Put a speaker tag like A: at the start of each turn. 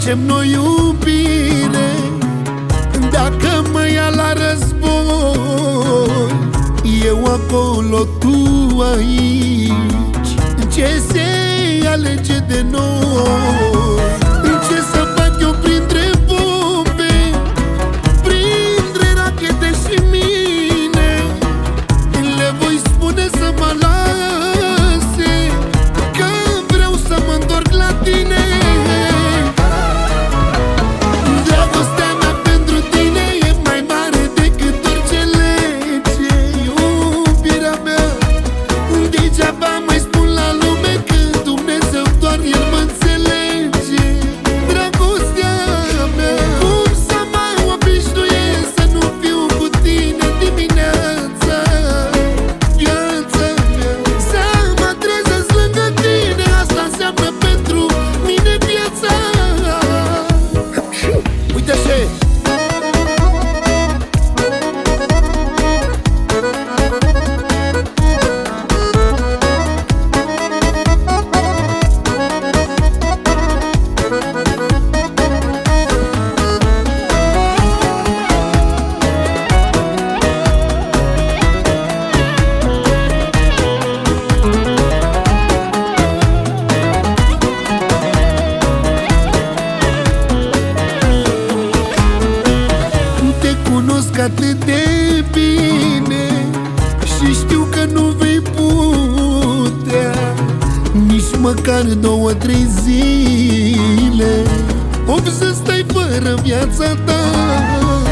A: facem noi iubire. Dacă mă ia la război, eu acolo, tu aici. Ce se alege de noi? Ce să fac eu printre bombe, printre rachete și mine? Le voi spune să mă lase, că vreau să mă întorc la tine. Dragostea mea pentru tine e mai mare decât orice lege. Iubirea mea, degeaba mai spun la lume că Dumnezeu doar El mă înțelege. Dragostea mea, cum să mă obișnuiesc să nu fiu cu tine dimineața? Viața mea, să mă trezesc lângă tine, asta înseamnă pentru mine viața. Uite așa e. Cunosc atât de bine și știu că nu vei putea nici măcar 2-3 zile să stai fără viața ta.